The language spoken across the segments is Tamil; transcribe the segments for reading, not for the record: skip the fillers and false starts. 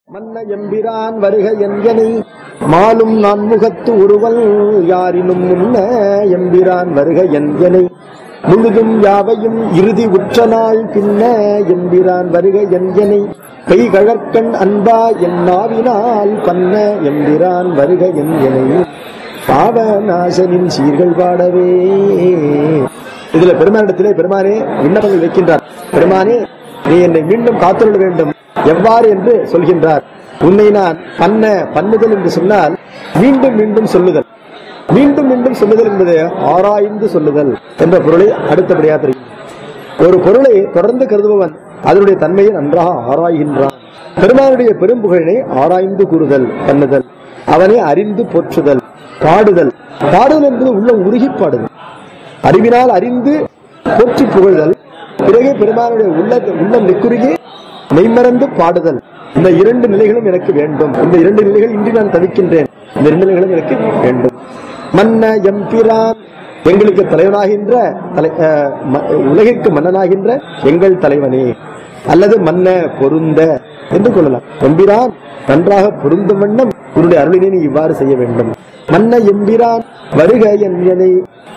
மன்ன எம்பிரான் வருக என்கனை மாலும் நான்முகத்து ஒருவல் யாரினும் முன்ன எம்பிரான் வருக என்கனை முழுதும் யாவையும் இறுதி உற்ற நாள் பின்ன எம்பிரான் வருக என்கனை கை கழற்கண் அன்பா என்னாவினால் பண்ண எம்பிரான் வருக என்கனை பாவநாசனின் சீர்கள் பாடவே. இதுல பெருமானிடத்திலே பெருமானே விண்ணப்பங்கள் வைக்கின்றார். பெருமானே, நீ என்னை மீண்டும் காத்துள்ள வேண்டும். எவ்வாறு என்று சொல்கின்றார். உன்னை நான் பண்ணுதல் என்று சொன்னால் மீண்டும் மீண்டும் சொல்லுதல். மீண்டும் மீண்டும் சொல்லுதல் என்பது ஆராய்ந்து சொல்லுதல் என்ற பொருளை அடுத்தபடியாக தெரியும். ஒரு பொருளை தொடர்ந்து கருதுபவன் அதனுடைய தன்மையை நன்றாக ஆராய்கின்றான். பெருமானுடைய பெரும்புகழினை ஆராய்ந்து கூறுதல் பண்ணுதல், அவனை அறிந்து போற்றுதல், பாடுதல். பாடுதல் என்பது உள்ளம் உருகி பாடுதல், அறிவினால் அறிந்து போற்றி புகழ்தல். பிறகு பெருமானுடைய உள்ளம் நெக்குருகி மெய்மறந்து பாடுதல். இந்த இரண்டு நிலைகளும் எனக்கு வேண்டும். இந்த இரண்டு நிலைகள் இன்றி நான் தவிக்கின்றேன். இந்த இரண்டு நிலைகளும் எனக்கு வேண்டும். மன்ன எம்பிரான், எங்களுக்கு தலைவனாகின்ற உலகிற்கு மன்னனாகின்ற எங்கள் தலைவனே, அல்லது மன்ன பொருந்த என்று கொள்ளலாம். எம்பிரான் நன்றாக பொருந்தும் வண்ணம் உன்னுடைய அருளினை நீ இவ்வாறு செய்ய வேண்டும். மன்ன எம்பிரான் வருக என்னை,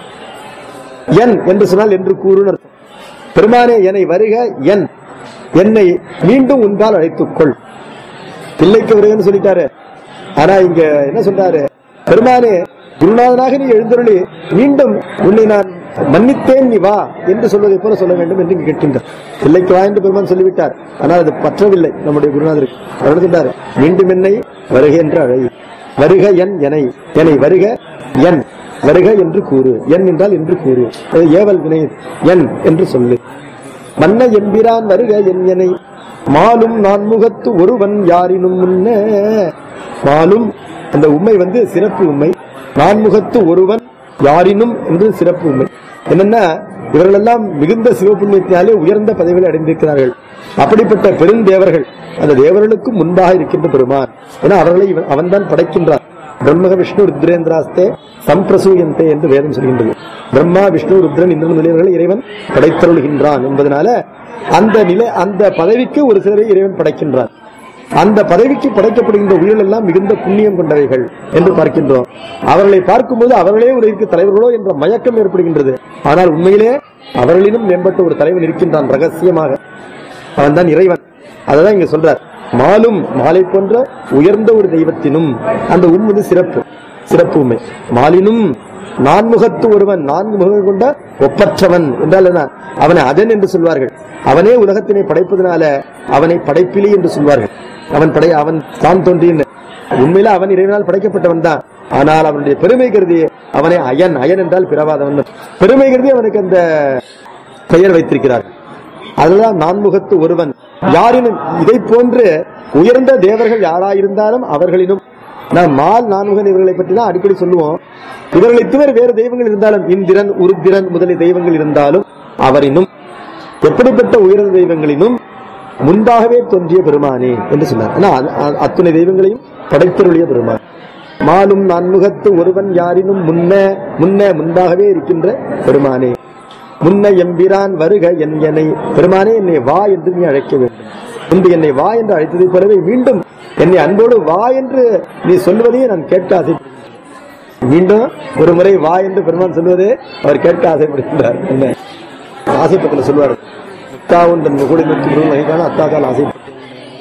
என் என்று சொன்னால் என்று கூறுன்னு அர்த்தம். பெருமானே என்னை வருக, என் என்னை மீண்டும் உன்பால் அழைத்துக்கொள். பிள்ளைக்கு வருகன்னு சொல்லிட்டாரு. ஆனா இங்க என்ன சொல்றாரு? பெருமானே, குருநாதனாக நீ எழுந்தருளி மீண்டும் உன்னை நான் மன்னித்தேன், நீ வா என்று சொல்வதை போல சொல்ல வேண்டும் என்று கேட்கின்றார். பிள்ளைக்கு வா என்று பெருமான் சொல்லிவிட்டார். ஆனால் அது பற்றவில்லை நம்முடைய குருநாதருக்கு. அவர் சொல்றாரு, மீண்டும் என்னை வருக என்று அழை. வருக என் எனை, என்னை வருக என் வருக என்று கூறு. என் என்றால் என்று கூறு, ஏவல் வினை. என் என்று சொல்லு. மன்ன எம்பிரான் வருக என் எனை மாலும் நான்முகத்து ஒருவன் யாரினும் முன்ன. மாலும் அந்த உண்மை சிறப்பு உண்மை. நான்முகத்து ஒருவன் யாரினும் என்று சிறப்பு உண்மை. என்னன்னா, இவர்கள் எல்லாம் மிகுந்த சிவபுண்ணியத்தினாலே உயர்ந்த பதவிகளை அடைந்திருக்கிறார்கள். அப்படிப்பட்ட பெருந்தேவர்கள், அந்த தேவர்களுக்கும் முன்பாக இருக்கின்ற பெருமான். ஏன்னா அவர்களை அவன் தான் படைக்கின்றான். பிரம்ம விஷ்ணு ருத்ரேந்திராஸ்தே சம்பிரசூயந்தே என்று வேதம் சொல்கின்றது. பிரம்மா விஷ்ணு ருத்ரன் இந்திரன் முதலியவர்களை இறைவன் படைத்தருள்கின்றான் என்பதனால அந்த பதவிக்கு ஒரு சிலரை இறைவன் படைக்கின்றான். அந்த பதவிக்கு படைக்கப்படுகின்ற உயிர்கள் எல்லாம் மிகுந்த புண்ணியம் கொண்டவைகள் என்று பார்க்கின்றோம். அவர்களை பார்க்கும்போது அவர்களே ஒரு தலைவர்களோ என்ற மயக்கம் ஏற்படுகின்றது. ஆனால் உண்மையிலே அவர்களிலும் மேம்பட்ட ஒரு தலைவன் இருக்கின்றான் ரகசியமாக. அவன் தான் இறைவன். அதான் இங்க சொல்றார். மாலும் மாலை போன்ற உயர்ந்த ஒரு தெய்வத்தினும் அந்த உண்மை சிறப்பு உண்மை. மாலினும் நான்முகத்து ஒருவன், நான்கு முகங்கள் கொண்ட ஒப்பற்றவன் என்றால் என்ன? அவனை அதன் என்று சொல்வார்கள். அவனே உலகத்தினை படைப்பதனால அவனை படைப்பிலி என்று சொல்வார்கள். அவன் தான் தோன்றிய உண்மையில அவன் இறைவனால் படைக்கப்பட்டவன் தான். ஆனால் அவனுடைய பெருமை கருதி அவனை அயன் என்றால் பிறவாதவன், பெருமை கருதி அவனுக்கு அந்த பெயர் வைத்திருக்கிறார்கள். அதுதான் நான்முகத்து ஒருவன் யாரினும். இதை போன்று உயர்ந்த தேவர்கள் யாராயிருந்தாலும் அவர்களினும், நாம் மால் நான்முகன் இவர்களை பற்றி தான் அடிக்கடி சொல்லுவோம். இவர்களை தவிர வேறு தெய்வங்கள் இருந்தாலும், இந்திரன் உருத்திரன் முதலிய தெய்வங்கள் இருந்தாலும் அவரினும், எப்படிப்பட்ட உயர்ந்த தெய்வங்களினும் முன்பாகவே தோன்றிய பெருமானே என்று சொன்னார். அத்துணை தெய்வங்களையும் படைத்தருளிய பெருமான். மாலும் நான்முகத்து ஒருவன் யாரினும் முன்பாகவே இருக்கின்ற பெருமானே. முன்ன எம்பிரான் வருக என் எனை, பெருமானே என்னை வா என்று நீ அழைக்க வேண்டும். முன்பு என்னை வா என்று அழைத்ததை போலவே மீண்டும் என்னை அன்போடு வா என்று நீ சொல்வதையே நான் கேட்க ஆசைப்படுகிறேன். மீண்டும் ஒரு முறை வா என்று பெருமான் சொல்வதே அவர் கேட்க ஆசைப்படுகின்றார். என்ன ஆசைப்பட்டல சொல்வார், அத்தாவும் தன் முகூடி நோக்கி அத்தாக்கால் ஆசைப்பட்டேன்,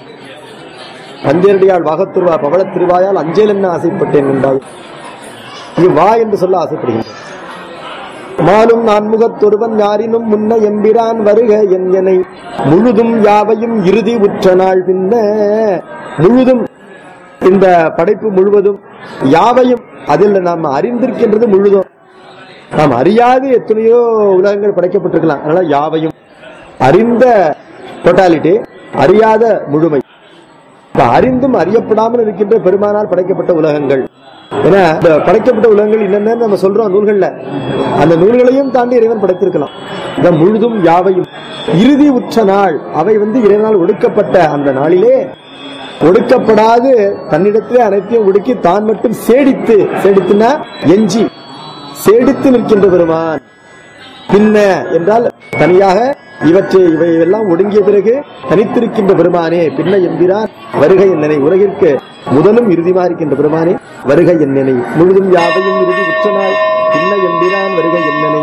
பஞ்சேரடியால் வாகத்திருவா பவள திருவாயால் அஞ்சேல் என்ன ஆசைப்பட்டேன் என்றால் நீ வா என்று சொல்ல ஆசைப்படுகின்றார். மாலும் நான்முகத்தொருவன் யாரினும் முன்ன எம்பிரான் வருக என் எனை முழுதும் யாவையும் இறுதி உற்ற நாள் பின்ன. முழுதும் இந்த படைப்பு முழுவதும், யாவையும் அதில் நாம் அறிந்திருக்கின்றது முழுதும். நாம் அறியாது எத்தனையோ உலகங்கள் படைக்கப்பட்டிருக்கலாம். அதனால யாவையும் அறிந்த டோட்டாலிட்டி, அறியாத முழுமை. அறிந்தும் அறியப்படாமல் இருக்கின்ற பெருமானால் படைக்கப்பட்ட உலகங்கள். ஏன்னா இந்த படைக்கப்பட்ட உலகங்கள் என்னென்ன நம்ம சொல்றோம் நூல்கள்ல, அந்த நூல்களையும் தாண்டி இறைவன் படைத்திருக்கலாம். இந்த முழுதும் யாவையும் இறுதி உற்ற நாள், அவை இறைவனால் ஒடுக்கப்பட்ட அந்த நாளிலே ஒடுக்கப்படாது தன்னிடத்திலே அனைத்தையும் ஒடுக்கி தான் மட்டும் சேடித்துனா எஞ்சி சேடித்து நிற்கின்ற பெருமான். பின்ன என்றால் தனியாக இவையெல்லாம் ஒடுங்கிய பிறகு தனித்திருக்கின்ற பெருமானே பின்ன எம்பிரான் வருகை என்னனை உலகிற்கு முதலும் இறுதிமா இருக்கின்ற பெருமானே வருகை என்னனை முழுதும் யாவையும் இறுதி உற்றனாய் பின்ன எம்பிரான் வருகை என்னனை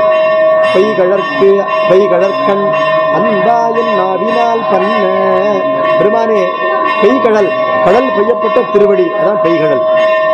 பை கழற்கண் அன்பாயின் நாவினால் பண்ண பெருமானே பெய்கடல் கடல் பெய்யப்பட்ட திருவடி அதான் பெய்கடல்.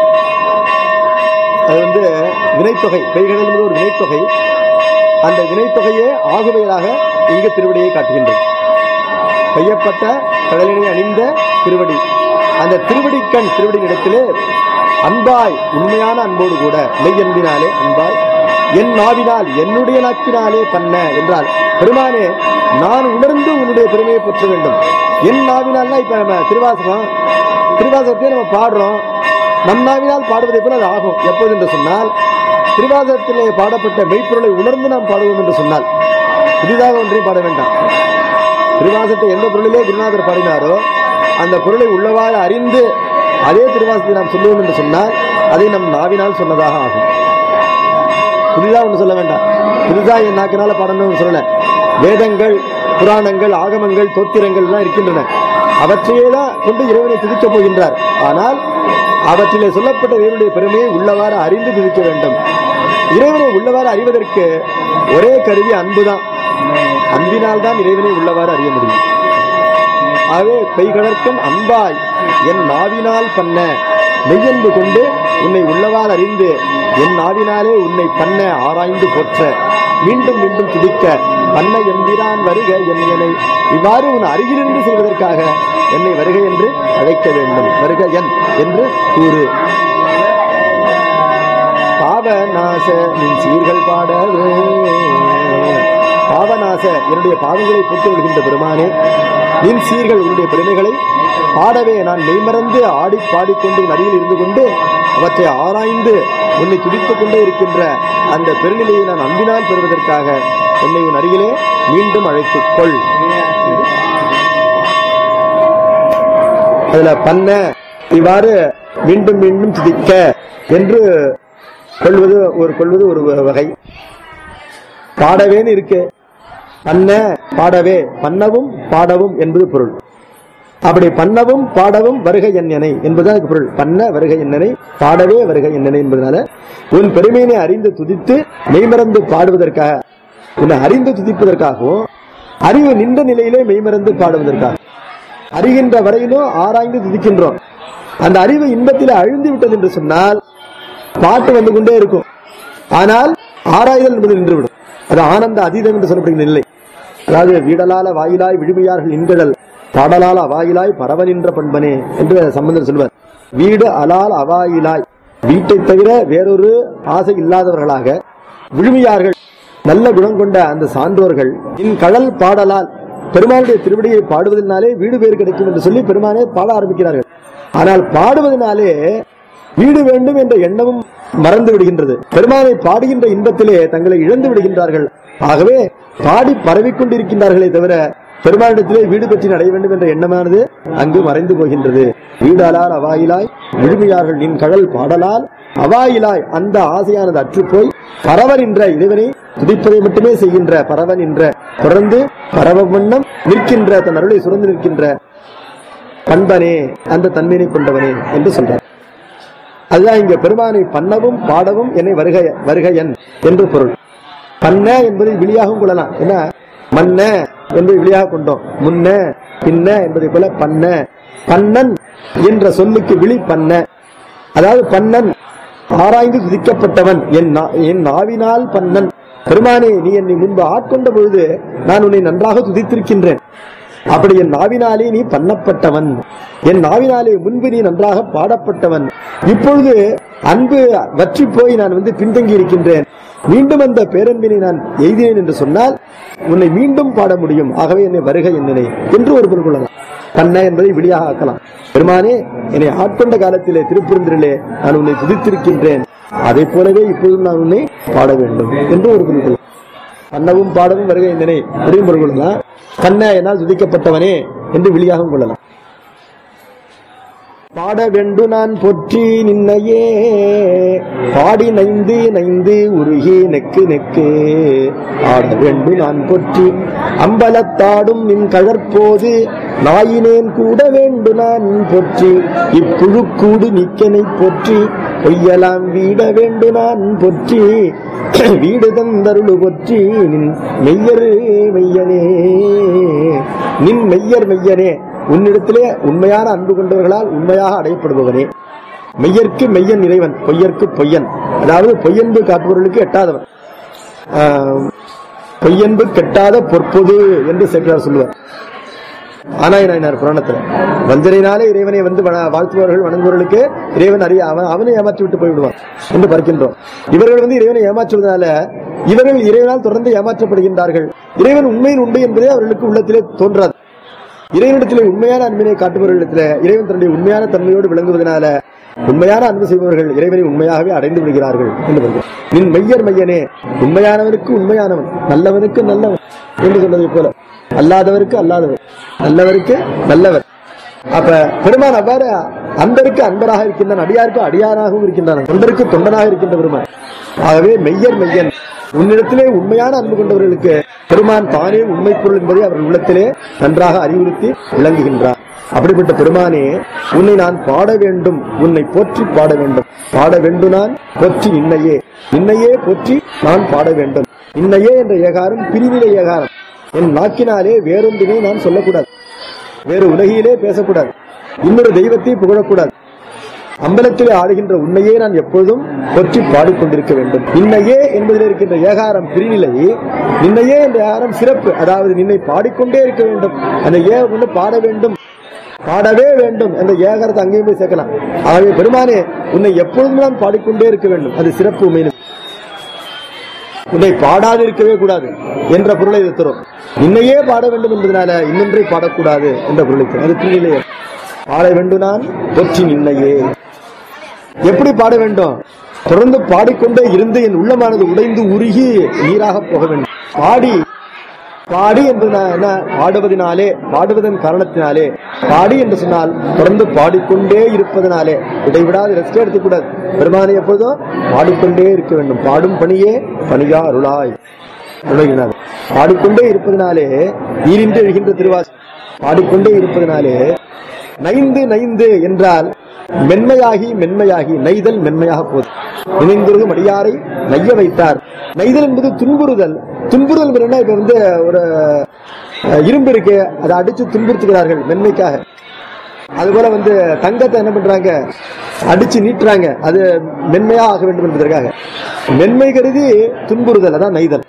அது வினைத்தொகை. பெய்கடல் என்பது ஒரு வினைத்தொகை. அந்த வினைத்தொகையே ஆகுவையாக இங்கு திருவடியை காட்டுகின்றது. பெய்யப்பட்ட கடலினை அணிந்த திருவடி. அந்த திருவடிக்கண் திருவடி இடத்திலே அன்பாய் உண்மையான அன்போடு கூட மெய்யன்பினாலே அன்பாய் என் நாவினால் என்னுடைய நாக்கினாலே பண்ண என்றால் பெருமானே நான் உணர்ந்து உன்னுடைய பெருமையை பெற்ற வேண்டும். என் நாவினால்னா இப்ப நம்ம திருவாசகத்தை நம்ம பாடுறோம். நம் நாவினால் பாடுவதை போல அது ஆகும். எப்போது என்று சொன்னால் திருவாசகத்திலே பாடப்பட்ட மெய்ப்பொருளை உணர்ந்து நாம் பாடுவோம் என்று சொன்னால் புதிதாக ஒன்றையும் பாட வேண்டாம். திருவாசகத்தை எந்த பொருளிலே குருநாதர் பாடினாரோ அந்த பொருளை உள்ளவாறு அறிந்து அதே திருவாசகத்தை நாம் சொல்லுவோம் என்று சொன்னால் அதை நம் நாவினால் சொன்னதாக ஆகும். புதிதாக ஒன்று சொல்ல வேண்டாம். புதிதாக என் நாக்கினால பாடணும்னு சொல்லல. வேதங்கள், புராணங்கள், ஆகமங்கள், தோத்திரங்கள் எல்லாம் இருக்கின்றன. அவற்றையே தான் கொண்டு இறைவனை துதிக்கப் போகின்றார். ஆனால் அவற்றிலே சொல்லப்பட்ட இறைவனுடைய பெருமையை உள்ளவாறு அறிந்து துதிக்க வேண்டும். இறைவனை உள்ளவாறு அறிவதற்கு ஒரே கருவி அன்புதான். அன்பினால் தான் இறைவனை உள்ளவாறு அறிய முடியும். ஆகவே பெய்கடற்கண் அன்பாய் என் நாவினால் பண்ண மெய்யன்பு கொண்டு உன்னை உள்ளவாறு அறிந்து என் நாவினாலே உன்னை பண்ண ஆராய்ந்து போற்ற மீண்டும் மீண்டும் துதிக்க பண்ண எம்பிரான் வருக என்னை இவ்வாறு உன் அருகிலிருந்து செய்வதற்காக என்னை வருகை என்று அழைக்க வேண்டும். வருக என் என்று கூறு. பாவநாச நின் சீர்கள் பாடவே பாவநாச என்னுடைய பாவங்களை போட்டு விடுகின்ற பெருமானே நின் சீர்கள் உன்னுடைய பெருமைகளை பாடவே நான் மெய்மறந்து ஆடி பாடிக்கொண்டு அருகில் இருந்து கொண்டு அவற்றை ஆராய்ந்து உன்னை துதித்துக் கொண்டே இருக்கின்ற அந்த பெருநிலையை நான் அன்பினால் பெறுவதற்காக என்னை உன் அருகிலே மீண்டும் அழைத்துக் கொள். அதுல பண்ண இவ்வாறு மீண்டும் மீண்டும் துதிக்க என்று கொள்வது ஒரு வகை. பாடவேன்னு இருக்கு. பண்ண பாடவே பண்ணவும் பாடவும் என்பது பொருள். அப்படி பண்ணவும் பாடவும் வருகை என்னை என்பதுதான் பொருள். பண்ண வருகை என்னை பாடவே வருகை என்னை என்பதனால உன் பெருமையினை அறிந்து துதித்து மெய்மறந்து பாடுவதற்காக, உன்னை அறிந்து துதிப்பதற்காகவும் அறிவு நின்ற நிலையிலே மெய்மறந்து பாடுவதற்காக அறிகின்ற வரையிலும் ஆராய்ந்து துதிக்கின்றோம். அந்த அறிவு இன்பத்திலே அழிந்து விட்டது என்று சொன்னால் பாட்டு வந்து கொண்டே இருக்கும். ஆனால் ஆராய்தல் என்பது நின்றுவிடும். அது ஆனந்த அதீதம் என்று சொல்லப்படுகிற நிலை. அதாவது வீடலால வாயிலாய் விழுமையார்கள் இன்கடல் பாடலால் அவாயிலாய் பரவனின்ற பண்பனே என்று சம்பந்தர் சொல்வார். வீடு அலால் அவாயிலாய், வீட்டை தவிர வேறொரு ஆசை இல்லாதவர்களாக விழுமையார்கள், நல்ல குணம் கொண்ட அந்த சான்றோர்கள் இன் கடல் பாடலால் பெருமானுடைய திருவடியை பாடுவதனாலே வீடு பேறு கிடைக்கும் என்று சொல்லி பெருமானே பாட ஆரம்பிக்கிறார்கள். ஆனால் பாடுவதனாலே வீடு வேண்டும் என்ற எண்ணமும் மறந்து விடுகின்றது. பெருமானை பாடுகின்ற இன்பத்திலே தங்களை இழந்து விடுகின்றார்கள். ஆகவே பாடி பரவிக்கொண்டிருக்கின்றார்களே தவிர பெருமானிடத்திலே வீடு பெற்று அடைய வேண்டும் என்ற எண்ணமானது அங்கு மறைந்து போகின்றது. வீடலால் அவாயிலாய் விழுமையார்கள் நின் கடல் பாடலால் அவாயிலாய், அந்த ஆசையானது அற்றுப்போய் பரவன் என்ற இறைவனை துதிப்பதை மட்டுமே செய்கின்ற பரவன் என்ற தொடர்ந்து பரவ வண்ணம் நிற்கின்ற தன் அருளை சுரந்து நிற்கின்ற பண்பனே, அந்த தன்மையை கொண்டவனே என்று சொல்றார். அதுதான் இங்க பெருமானை பண்ணவும் பாடவும் என்னை வருகையன் என்று பொருள். பண்ண என்பதை விழியாகவும் கொள்ளலாம். என்ன மன்ன என்பதை விழியாக கொண்டோம். முன்ன பின்ன என்பதை போல பண்ண, பண்ணன் என்ற சொல்லுக்கு விழி பண்ண. அதாவது பண்ணன் ஆராய்ந்து துதிக்கப்பட்டவன், என் நாவினால் பண்ணன். பெருமானே, நீ என்னை முன்பு ஆட்கொண்ட பொழுது நான் உன்னை நன்றாக துதித்திருக்கின்றேன். அப்படி என் நாவினாலே நீ பண்ணப்பட்டவன், என் நாவினாலே முன்பு நீ நன்றாக பாடப்பட்டவன். இப்பொழுது அன்பு வற்றி போய் நான் பின்தங்கி இருக்கின்றேன். மீண்டும் அந்த பேரன்பினை நான் எய்தினேன் என்று சொன்னால் உன்னை மீண்டும் பாட முடியும். ஆகவே என்னை வருகை என்னை என்று ஒரு பொருள் கொள்ளலாம். பண்ண என்பதை விழியாக ஆக்கலாம். பெருமானே, என்னை ஆட்கொண்ட காலத்திலே திருப்பெருந்திலே நான் உன்னை துதித்திருக்கின்றேன். அதை போலவே இப்போதும் நான் உன்னை பாட வேண்டும் என்று ஒரு பொருள் கொள்ளலாம். பண்ணவும் பாடவும் வருகை என்னை புரியும் பொருள் கொள்ளலாம். கண்ண என்னால் துதிக்கப்பட்டவனே என்று விழியாகவும் கொள்ளலாம். பாட வெண்டு நான் பொற்றி நின்னையே பாடி நைந்து நைந்து உருகி நெக்கு நெக்கு ஆட வெண்டு நான் பொற்றி அம்பலத்தாடும் நின் கழற்போது நாயினேன் கூட வேண்டு நான் பொற்றி இப்புழுக்கூடு நிக்கனை பொற்றி பொய்யலாம் வீட வேண்டு நான் பொற்றி வீடு தந்தருளு பொற்றி நின் மெய்யரு மெய்யனே நின் மெய்யர் மெய்யனே உன்னிடத்திலே உண்மையான அன்பு கொண்டவர்களால் உண்மையாக அடையப்படுபவனே. மெய்யற்கு மெய்யன் இறைவன், பொய்யற்கு பொய்யன். அதாவது பொய்யன்பு காட்டுபவர்களுக்கு எட்டாதவன். பொய்யன்பு கெட்டாத பொற்பொது என்று சேக்கிழார் சொல்லுவார் ஆனாயினார் புராணத்தில். வஞ்சனையினாலே இறைவனை வந்து வாழ்த்துபவர்கள் வணங்குபவர்களுக்கு இறைவன் அவனை ஏமாற்றி விட்டு போய்விடுவான் என்று பார்க்கின்றோம். இவர்கள் வந்து இறைவனை ஏமாற்றுவதனால இவர்கள் இறைவனால் தொடர்ந்து ஏமாற்றப்படுகின்றார்கள். இறைவன் உண்மையில் உண்டு என்பதே அவர்களுக்கு உள்ளத்திலே தோன்றாது. இறைவனிடத்திலே உண்மையான அன்பினை காட்டுபவர்களிடத்திலே இறைவன் தன்னுடைய உண்மையான தன்மையோடு விளங்குவதனால உண்மையான அன்பு செய்பவர்கள் இறைவனை உண்மையாகவே அடைந்து விடுகிறார்கள் என்று நின் மெய்யர் மெய்யனே, உண்மையானவனுக்கு உண்மையானவன், நல்லவனுக்கு நல்லவன் என்று சொன்னதை போல அல்லாதவருக்கு அல்லாதவர், நல்லவருக்கு நல்லவர். அப்ப பெருமான் அவ்வாறு அன்பருக்கு அன்பராக இருக்கின்றான், அடியாருக்கு அடியாராகவும் இருக்கின்றான், தொண்டருக்கு தொண்டனாக இருக்கின்ற பெருமான். ஆகவே மெய்யர் மெய்யன், உன்னிடத்திலே உண்மையான அன்பு கொண்டவர்களுக்கு பெருமான் தானே உண்மை பொருள் என்பதை அவர்கள் உள்ளத்திலே நன்றாக அறிவுறுத்தி விளங்குகின்றார். அப்படிப்பட்ட பெருமானே, உன்னை நான் பாட வேண்டும், உன்னை போற்றி பாட வேண்டும். பாட வேண்டும் நான் போற்றி நின்னையே, நின்னையே போற்றி நான் பாட வேண்டும். நின்னையே என்ற ஏகாரம் பிரிநிலை ஏகாரம். என் நாக்கினாலே வேறொன்றினை நான் சொல்லக்கூடாது, வேறு உலகிலே பேசக்கூடாது, இன்னொரு தெய்வத்தை புகழக்கூடாது. அம்பலத்திலே ஆடுகின்ற உன்னையே நான் எப்பொழுதும் போற்றி பாடிக்கொண்டிருக்க வேண்டும். நின்னையே என்பதில் இருக்கின்ற ஏகாரம் பிரிநிலை, நின்னையே என்ற ஏகாரம் சிறப்பு. அதாவது நின்னை பாடிக்கொண்டே இருக்க வேண்டும். அந்த ஏ கொண்டு பாட வேண்டும், பாடவே வேண்டும் என்ற ஏகாரத்தை அங்கேயும் போய் சேர்க்கலாம். ஆகவே பெருமானே, உன்னை எப்பொழுதும் நான் பாடிக்கொண்டே இருக்க வேண்டும், அது சிறப்பு. உண்மையிலும் உன்னை பாடாது இருக்கவே கூடாது என்ற பொருளை தரும். நின்னையே பாட வேண்டும் என்பதனால இன்னொன்றை பாடக்கூடாது என்ற பொருளை தரும். அது பிரிநிலையே. பாட வேண்டும் நான் போற்றி நின்னையே. எப்படி பாட வேண்டும்? தொடர்ந்து பாடிக்கொண்டே இருந்து என் உள்ளமானது உடைந்து உருகி நீராக போக வேண்டும். பாடி என்பது என்ன? பாடுவதனாலே, பாடுவதன் காரணத்தினாலே. பாடி என்று சொன்னால் தொடர்ந்து பாடிக்கொண்டே இருப்பதனாலே, இடைவிடாது ரெஸ்டே எடுத்துக்கூடாது. பெருமானை எப்பொழுதும் பாடிக்கொண்டே இருக்க வேண்டும். பாடும் பணியே பணியா அருளாய். பாடிக்கொண்டே இருப்பதனாலே ஈரின்றி எழுகின்ற திருவாசி. பாடிக்கொண்டே இருப்பதனாலே நைந்து நைந்து என்றால் மென்மையாகி மென்மையாகி, நெய்தல் மென்மையாக போகுது. நினைந்திருக்கும் அடியாரை நைய வைத்தார். நெய்தல் என்பது துன்புறுதல். துன்புறுதல் என்ன? இப்ப வந்து ஒரு இரும்பு இருக்கு, அதை அடிச்சு துன்புறுத்துகிறார்கள் மென்மைக்காக. அதுபோல வந்து தங்கத்தை என்ன பண்றாங்க? அடிச்சு நீட்டுறாங்க, அது மென்மையா ஆக வேண்டும் என்பதற்காக. மென்மை கருதி துன்புறுதல், அதான் நெய்தல்.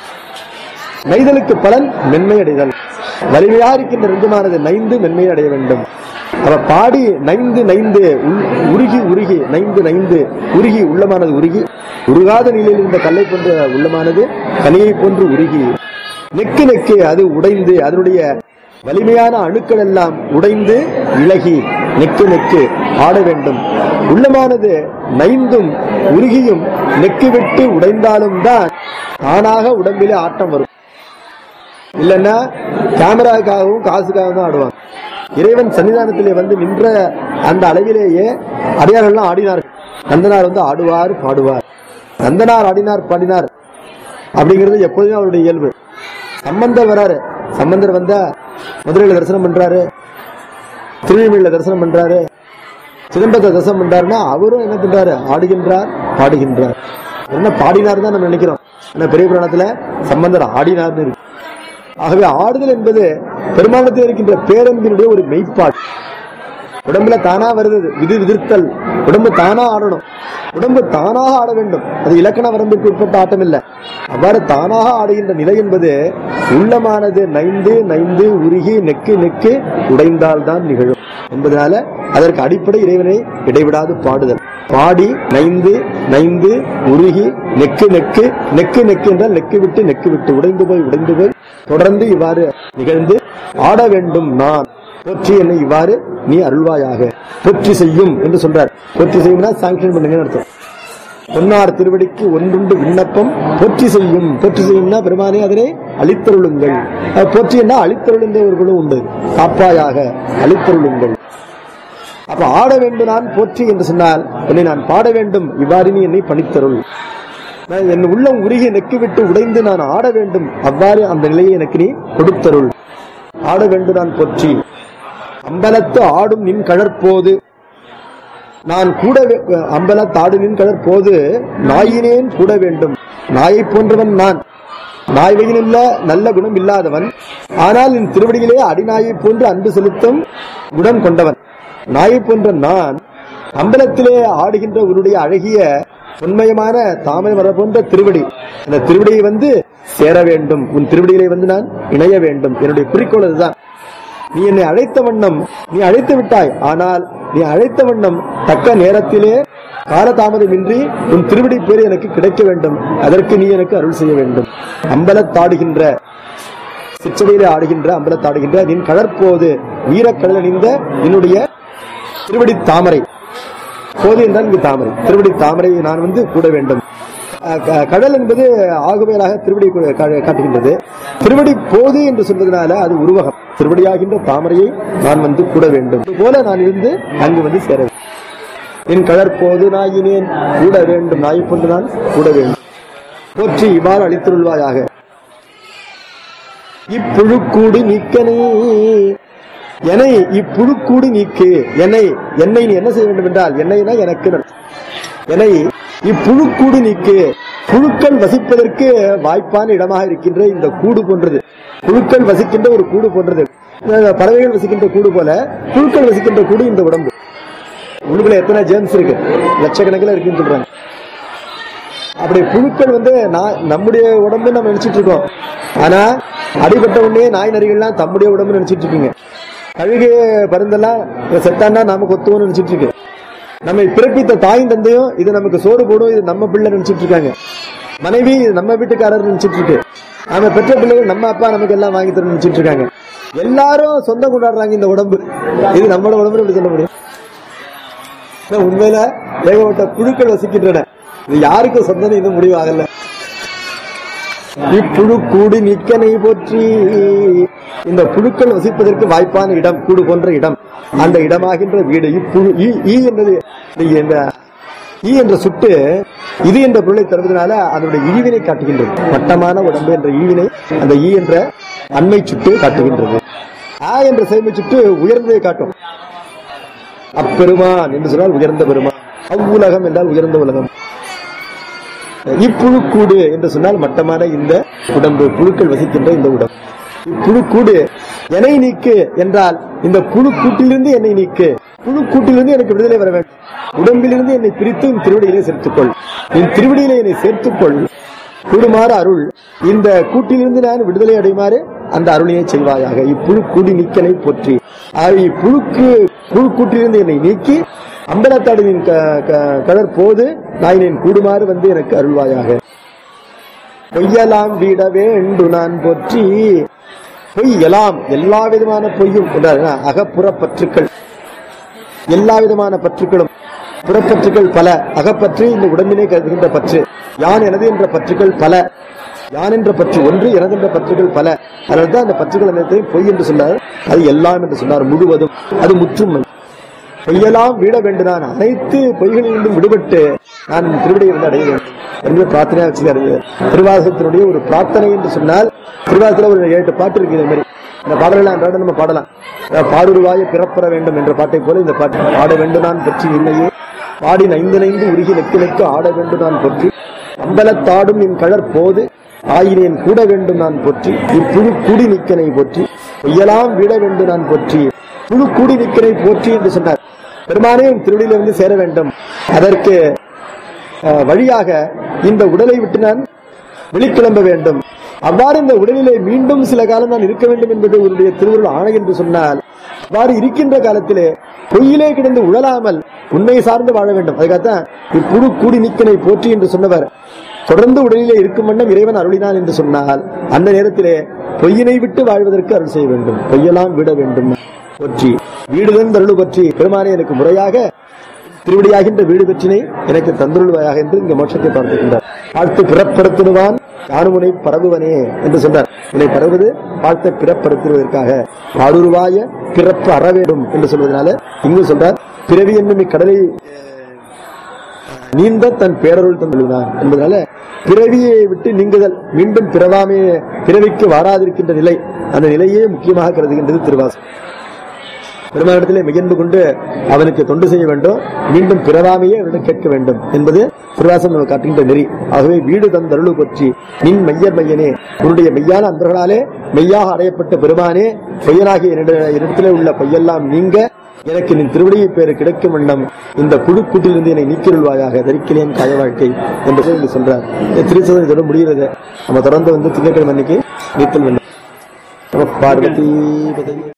நெய்தலுக்கு பலன் மென்மை அடைதல். வலிமையா இருக்கின்ற நெஞ்சமானது நைந்து மென்மையை அடைய வேண்டும். அவ பாடி நைந்து நைந்து உருகி உருகி, நைந்து நைந்து உருகி, உள்ளமானது உருகி, உருகாத நிலையில் இருந்த கல்லை போன்ற உள்ளமானது கனியை போன்று உருகி, நெக்கு நெக்கு அது உடைந்து, அதனுடைய வலிமையான அணுக்கள் எல்லாம் உடைந்து இலகி நெக்கு நெக்கு ஆட வேண்டும். உள்ளமானது நைந்தும் உருகியும் நெக்கு விட்டு உடைந்தாலும் தான் தானாக உடம்பிலே ஆட்டம் வரும். இல்லைன்னா கேமராவுக்காகவும் காசுக்காகவும் தான் ஆடுவாங்க. இறைவன் சன்னிதானத்திலே வந்து நின்ற அந்த அளவிலேயே அடியார்கள்லாம் ஆடினார்கள். நந்தனார் வந்து ஆடுவார் பாடுவார். நந்தனார் ஆடினார் பாடினார் அப்படிங்கிறது எப்போதுமே அவருடைய இயல்பு. சம்பந்தர் வராரு, சம்பந்தர் வந்தா மதுரையில தரிசனம் பண்றாரு, திருநெல்வேலியில தரிசனம் பண்றாரு, சிதம்பரத்தை தரிசனம் பண்றாருன்னா அவரும் என்ன பண்றாரு? ஆடுகின்றார் பாடுகின்றார். என்ன பாடினார் தான் நம்ம நினைக்கிறோம். ஆனா பெரிய புராணத்துல சம்பந்தர் ஆடினார்னு இருக்கு. ஆகவே ஆடுதல் என்பது பெருமானத்தில் இருக்கின்ற பேரன்பினுடைய ஒரு மெய்ப்பாடு. உடம்புல தானா வருது விதிர்த்தல். உடம்பு தானா ஆடணும், உடம்பு தானாக ஆட வேண்டும். அது இலக்கண வரம்பிற்கு உட்பட்ட ஆட்டம் இல்லை. அவ்வாறு தானாக ஆடுகின்ற நிலை என்பது உள்ளமானது நைந்து நைந்து உருகி நெக்கு நெக்கு உடைந்தால்தான் நிகழும் என்பதனால அதற்கு அடிப்படை இறைவனை இடைவிடாது பாடுதல். பாடி நைந்து நைந்து உருகி நெக்கு நெக்கு, நெக்கு நெக்கு என்றால் நெக்கு விட்டு உடைந்து போய் தொடர்ந்து இவ்வாறு நிகழ்ந்து ஆட வேண்டும். நான் போற்றி என்னை இவ்வாறு நீ அருள்வாயாக. போற்றி செய்யும் என்று சொல்றார். போற்றி செய்யும்னா சாங்ஷன் பண்ணுங்கன்னு அர்த்தம். பொன்னார் திருவடிக்கு ஒன்றுண்டு விண்ணப்பம் போற்றி செய்யும். போற்றி செய்யும்னா பெருமானே அதனை அளித்தருளுங்கள். போற்றி என்ன? அளித்தருள் என்ற ஒரு குழு உண்டு. காப்பாயாக அளித்தருளுங்கள். அப்ப ஆட வேண்டும் நான் போற்றி என்று சொன்னால் என்னை நான் பாட வேண்டும், இவ்வாறு நீ என்னை பணித்தருள். என் உள்ளம் உருகி நெக்கு விட்டு உடைந்து நான் ஆட வேண்டும், அவ்வாறு அந்த நிலையை எனக்கு நீ கொடுத்தருள். ஆட வேண்டும் நான் போற்றி. அம்பலத்து ஆடும் நின் கழற்போது நான் கூட அம்பலத்தாடு நின் கழற்போது நாயினேன் கூட வேண்டும். நாயை போன்றவன் நான், நாய்வையிலுள்ள நல்ல குணம் இல்லாதவன். ஆனால் என் திருவடியிலே அடிநாயை போன்று அன்பு செலுத்தும் குணம் கொண்டவன். நாயை போன்ற நான் அம்பலத்திலே ஆடுகின்ற உன்னுடைய அழகிய உண்மையமான தாமரை மர போன்ற திருவடி, அந்த திருவடியை சேர வேண்டும், உன் திருவடியிலே நான் இணைய வேண்டும். என்னுடைய குறிக்கோள் அதுதான். நீ என்னை அழைத்த வண்ணம் நீ அழைத்து விட்டாய், ஆனால் நீ அழைத்த வண்ணம் தக்க நேரத்திலே காலதாமதமின்றி உன் திருவடி பேர் எனக்கு கிடைக்க வேண்டும். அதற்கு நீ எனக்கு அருள் செய்ய வேண்டும். அம்பலத்தாடுகின்ற சிற்றடியிலே ஆடுகின்ற அம்பலத்தாடுகின்ற நின் கழற்போது வீரக்கடல் அணிந்த என்னுடைய திருவடி தாமரை. போது என்றால் இங்கு தாமரை, திருவடி தாமரையை நான் கூட வேண்டும். கடல் என்பது ஆகுவேலாக திருவடி காட்டுகின்றது. திருவடி போது என்று சொல்வதனால அது உருவகம். திருவடியாகின்ற தாமரையை நான் கூட வேண்டும். போல நான் இருந்து அங்கு சேர வேண்டும். என் கழற்போது நாயினேன் கூட வேண்டும், நாயை கொண்டு நான் கூட வேண்டும். போற்றி இவ்வாறு அளித்துள்வாயாக. இப்புழுக்கூடு நீக்கனே என்னை, இப்புழுக்கூடு நீக்கு என்னை. என்னை நீ என்ன செய்ய வேண்டும் என்றால், என்னைனா எனக்கு, என்னை இப்புழுக்கூடு நீக்கு. புழுக்கள் வசிப்பதற்கு வாய்ப்பான இடமாக இருக்கின்ற இந்த கூடு போன்றது, புழுக்கள் வசிக்கின்ற ஒரு கூடு போன்றது. பறவைகள் வசிக்கின்ற கூடு போல புழுக்கள் வசிக்கின்ற கூடு இந்த உடம்பு. உள்ளுக்குள்ள எத்தனை ஜேம்ஸ் இருக்கு, லட்சக்கணக்கில் இருக்குன்னு சொல்றாங்க. அப்படி புழுக்கள் நம்முடைய உடம்பு நம்ம நினைச்சிட்டு இருக்கோம். ஆனா அடிபட்ட உடனே நாய் நரிகள்லாம் தம்முடைய உடம்பு நினைச்சிட்டு இருக்கீங்க. கழுகு பருந்தெல்லாம் செத்தாண்டா நாம கொத்துவோம்னு நினைச்சிட்டு இருக்கு. நம்மை பிறப்பித்த தாயும் தந்தையும் இது நமக்கு சோறு போடும், இது நம்ம பிள்ளை நினைச்சிட்டு இருக்காங்க. மனைவி நம்ம வீட்டுக்காரர் நினைச்சிட்டு இருக்கு. நாம பெற்ற பிள்ளைகள் நம்ம அப்பா நமக்கு எல்லாம் வாங்கி தர நினைச்சிட்டு இருக்காங்க. எல்லாரும் சொந்தம் கொண்டாடுறாங்க இந்த உடம்பு. இது நம்மளோட உடம்பு எப்படி சொல்ல முடியும்? உண்மையில ஏகப்பட்ட புழுக்கள் வசிக்கின்றன. இது யாருக்கும் சொந்தம் இன்னும் முடிவாகல. இப்புழு கூடு நீக்கனை போற்றி. இந்த புழுக்கள் வசிப்பதற்கு வாய்ப்பான இடம், கூடு போன்ற இடம், அந்த இடமாகின்ற வீடு. இப்புழு ஈ என்றது, ஈ என்ற சுட்டு இது என்ற பொருளை தருவதனால அதனுடைய இழிவினை காட்டுகின்றது. மட்டமான உடம்பு என்ற ஈவினை அந்த ஈ என்ற அண்மை சுட்டு காட்டுகின்றது. ஆ என்ற சேமை சுட்டு உயர்ந்ததை காட்டும். அப்பெருமான் என்று சொன்னால் உயர்ந்த பெருமான். அவ்வுலகம் என்றால் உயர்ந்த உலகம். இப்புழுக்கூடு என்று சொன்னால் மட்டமான இந்த உடம்பு, புழுக்கள் வசிக்கின்ற இந்த உடம்பு. இப்புழுக்கூடு என்னை நீக்கு என்றால் இந்த புழுக்கூட்டிலிருந்து என்னை நீக்கு. புழுக்கூட்டிலிருந்து எனக்கு விடுதலை வர வேண்டும். உடம்பிலிருந்து என்னை பிரித்து என் திருவடியிலே சேர்த்துக்கொள். என் திருவடியிலே என்னை சேர்த்துக்கொள். கூடுமாறு அருள். இந்த கூட்டிலிருந்து நான் விடுதலை அடையுமாறு அந்த அருளையை செய்வாயாக. இப்புழுக்கூடி நீக்கனை போற்றி. புழுக்கூட்டிலிருந்து என்னை நீக்கி அம்பலத்தாடின் கடற்போது நாயினேன் கூடுமாறு எனக்கு அருள்வாயாக. பொய்யலாம் விட வேண்டு நான் போற்றி. பொய் எல்லாம், எல்லா விதமான பொய்யும் அகப்புற பற்றுக்கள், எல்லா விதமான பற்றுக்களும். புறப்பற்றுக்கள் பல, அகப்பற்று இந்த உடம்பினை கருதுகின்ற பற்று. யான் எனது என்ற பற்றுக்கள் பல. யான் என்ற பற்று ஒன்று, எனது என்ற பற்றுகள் பல. அதனால்தான் அந்த பற்றுகள் அனைத்தையும் பொய் என்று சொன்னார். அது எல்லாம் என்று சொன்னார். முழுவதும், அது முற்றுமை. பொய்யெல்லாம் விட வேண்டும் நான், அனைத்து பொய்களிலிருந்தும் விடுபட்டு நான் திருவடியை அடைய வேண்டும் என்று பிரார்த்தனையா வச்சுக்கிறது. திருவாசகத்தினுடைய ஒரு பிரார்த்தனை என்று சொன்னால், திருவாசகத்துல ஒரு 7 பாட்டு இருக்கு. இதே மாதிரி இந்த பாடலாம் அன்றாட நம்ம பாடலாம். பாடுருவாய பிறப்பெற வேண்டும் என்ற பாட்டை போல இந்த பாட்டு. ஆட வேண்டும் நான் பற்றி இல்லையே, பாடி நைந்து உருகி நெக்கு ஆட வேண்டும் நான் போற்றி. அம்பலத்தாடும் என் கழற்போது ஆயினேன் கூட வேண்டும் நான் போற்றி. இப்புழு கூடி நிக்கனை போற்றி. பொய்யெல்லாம் விட வேண்டும் நான் போற்றி. புழு கூடி நிக்கனை போற்றி என்று சொன்னார். பெருமானே திருவடியில சேர வேண்டும். அதற்கு வழியாக இந்த உடலை விட்டு நான் வெளிக்கிளம்ப வேண்டும். அவ்வாறு இந்த உடலிலே மீண்டும் சில காலம் நான் இருக்க வேண்டும் என்பது உன்னுடைய திருவருள் ஆணை என்று சொன்னால், அவ்வாறு இருக்கின்ற காலத்திலே பொய்யிலே கிடந்து உழலாமல் உண்மை சார்ந்து வாழ வேண்டும். அதுக்காகத்தான் இப்புழு கூடி நிக்கனை போற்றி என்று சொன்னவர். தொடர்ந்து உடலிலே இருக்கும் வண்ணம் இறைவன் அருளினான் என்று சொன்னால், அந்த நேரத்திலே பொய்யினை விட்டு வாழ்வதற்கு அருள் செய்ய வேண்டும். பொய்யெல்லாம் விட வேண்டும் போற்றி. வீடுதன் தருள் பற்றி. பெருமானே எனக்கு முறையாக திருவடியாகின்ற வீடு பற்றினை எனக்கு தந்துருள்வாயாக என்று இங்கு மோட்சத்தை பார்த்துக்கின்றார். வாழ்த்து பிறப்படுத்திடுவான் யானும் உன்னை பரவுவனே என்று சொன்னார். உன்னை பரவுவது வாழ்த்தை பிறப்படுத்துவதற்காக ஆளுருவாய பிறப்பு அற வேண்டும் என்று சொல்வதனால இங்கு சொல்றார் பிறவி என்னும் இக்கடலை நீந்த தன் பேரருள் தந்துள்ளான் என்பதனால பிறவியை விட்டு நீங்குதல், மீண்டும் பிறவாமே பிறவிக்கு வாராதிருக்கின்ற நிலை, அந்த நிலையே முக்கியமாக கருதுகின்றது திருவாசகம். பெருமானிடத்திலே மெய்யன்பு கொண்டு அவனுக்கு தொண்டு செய்ய வேண்டும், மீண்டும் பிறவாமையே அவனிடம் கேட்க வேண்டும் என்பது திருவாசகம் நமக்கு காட்டுகின்ற நெறி. ஆகவே வீடு தந்தருளு பற்றி நின் மையர் மையனே, உன்னுடைய மெய்யான அன்பர்களாலே மெய்யாக அடையப்பட்ட பெருமானே, பொய்யனாகிய என்னிடத்திலே உள்ள பொய்யெல்லாம் நீங்க எனக்கு நின் திருவடியை பேரு கிடைக்கும் வண்ணம் இந்த புழு கூட்டிலிருந்து என்னை நீக்கிருள்வாயாக, தரிக்கிலேன் காய வாழ்க்கை என்று சொல்றார். திருச்சதம் இதோட முடிகிறது. நம்ம தொடர்ந்து திங்கட்கிழமை அன்னைக்கு நீத்தல் வேண்டும். பார்வதி